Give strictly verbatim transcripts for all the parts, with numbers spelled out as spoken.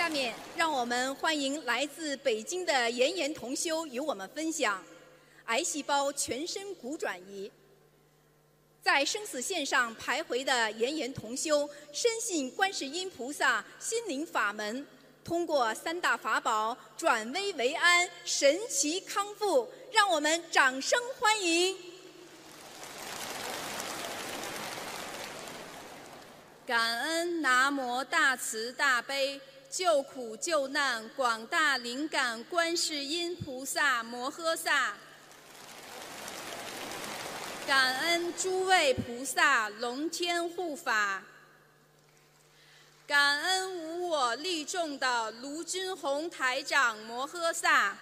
下面，让我们欢迎来自北京的妍妍同修与我们分享癌细胞全身骨转移。在生死线上徘徊的妍妍同修，深信观世音菩萨心灵法门，通过三大法宝转危为安，神奇康复。让我们掌声欢迎！ 感恩南无大慈大悲救苦救难广大灵感观世音菩萨摩诃萨，感恩诸位菩萨龙天护法，感恩无我利众的卢军宏台长摩诃萨。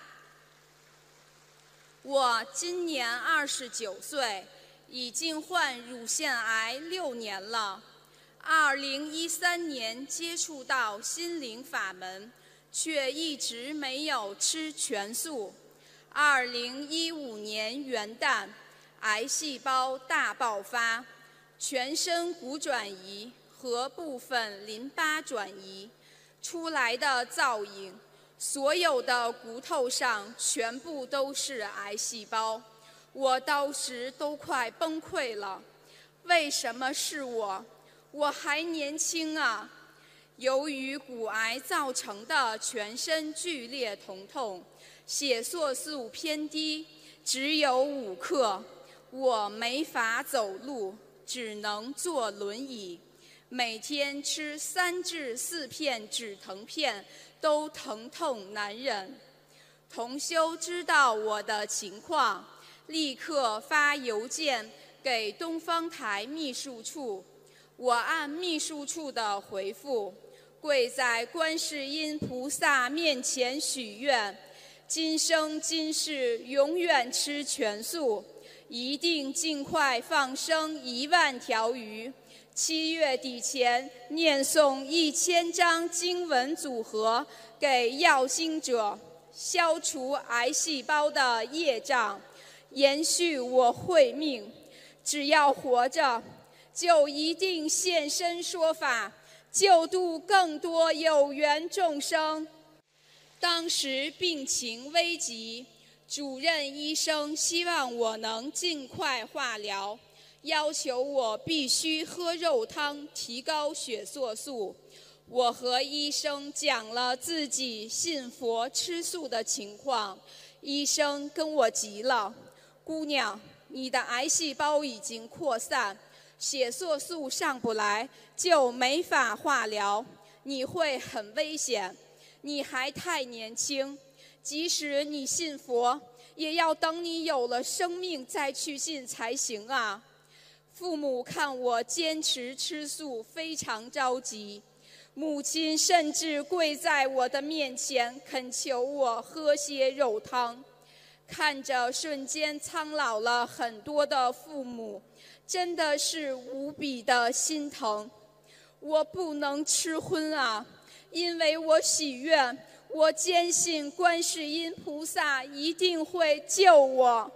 我今年二十九岁，已经患乳腺癌六年了。二零一三年接触到心灵法门，却一直没有吃全素。二零一五年元旦，癌细胞大爆发，全身骨转移和部分淋巴转移，出来的造影，所有的骨头上全部都是癌细胞。我当时都快崩溃了，为什么是我？我还年轻啊！由于骨癌造成的全身剧烈疼痛，血色素偏低，只有五克，我没法走路，只能坐轮椅，每天吃三至四片止疼片，都疼痛难忍。同修知道我的情况，立刻发邮件给东方台秘书处。我按秘书处的回复，跪在观世音菩萨面前许愿，今生今世永远吃全素，一定尽快放生一万条鱼，七月底前念诵一千张经文组合给要经者，消除癌细胞的业障，延续我慧命。只要活着，就一定现身说法，救度更多有缘众生。当时病情危急，主任医生希望我能尽快化疗，要求我必须喝肉汤提高血色素。我和医生讲了自己信佛吃素的情况，医生跟我急了：姑娘，你的癌细胞已经扩散，血色素上不来，就没法化疗，你会很危险。你还太年轻，即使你信佛，也要等你有了生命再去信才行啊。父母看我坚持吃素，非常着急，母亲甚至跪在我的面前恳求我喝些肉汤。看着瞬间苍老了很多的父母，真的是无比的心疼。我不能吃荤啊，因为我许愿，我坚信观世音菩萨一定会救我。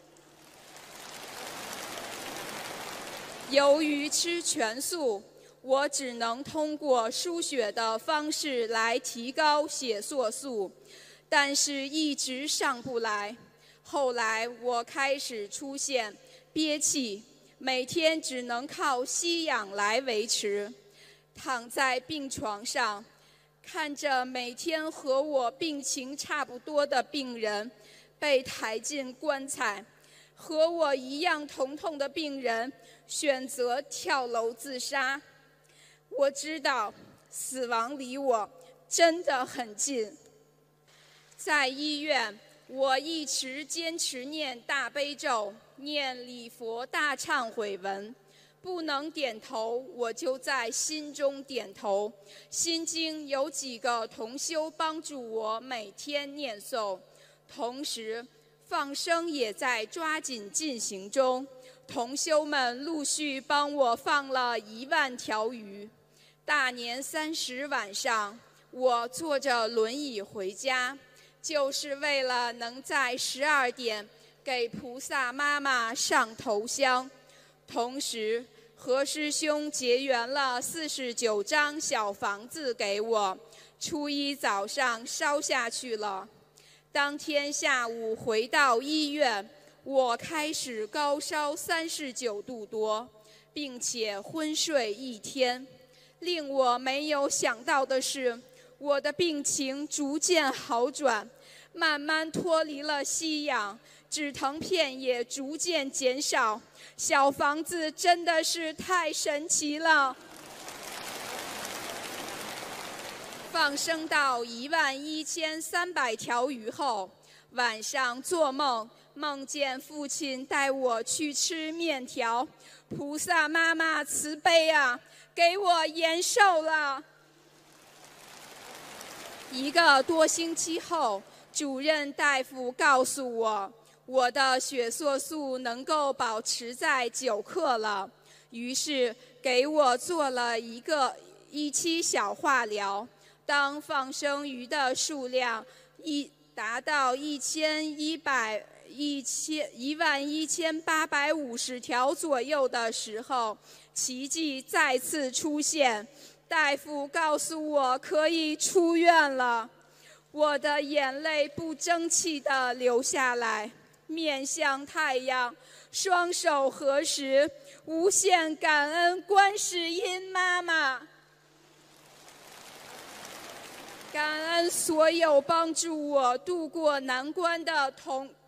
由于吃全素，我只能通过输血的方式来提高血色素，但是一直上不来。后来我开始出现憋气，每天只能靠吸氧来维持。躺在病床上，看着每天和我病情差不多的病人被抬进棺材，和我一样疼痛的病人选择跳楼自杀。我知道死亡离我真的很近。在医院，我一直坚持念大悲咒，念礼佛大忏悔文，不能点头，我就在心中点头。心经有几个同修帮助我每天念诵，同时放生也在抓紧进行中。同修们陆续帮我放了一万条鱼。大年三十晚上，我坐着轮椅回家，就是为了能在十二点给菩萨妈妈上头香，同时何师兄结缘了四十九张小房子给我，初一早上烧下去了。当天下午回到医院，我开始高烧三十九度多，并且昏睡一天。令我没有想到的是，我的病情逐渐好转，慢慢脱离了吸氧，止疼片也逐渐减少。小房子真的是太神奇了。放生到一万一千三百条鱼后，晚上做梦，梦见父亲带我去吃面条。菩萨妈妈慈悲啊，给我延寿了。一个多星期后，主任大夫告诉我，我的血色素能够保持在九克了，于是给我做了一个一期小化疗。当放生鱼的数量一达到一千一百一千一万一千八百五十条左右的时候，奇迹再次出现。大夫告诉我可以出院了，我的眼泪不争气地流下来，面向太阳，双手合十，无限感恩观世音妈妈。感恩所有帮助我渡过难关的同